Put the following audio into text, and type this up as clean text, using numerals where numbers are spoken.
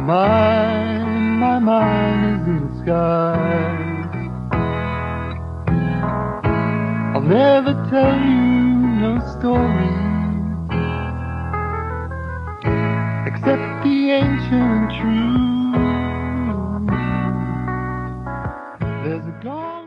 My mind is in the sky. I'll never tell you no story except the ancient truth. There's a God.